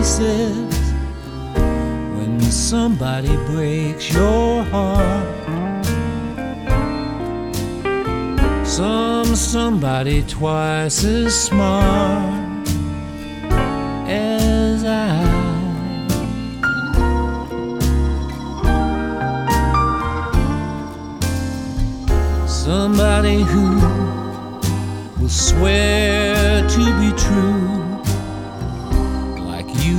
pieces when somebody breaks your heart. Somebody twice as smart as I. Somebody who will swear to be true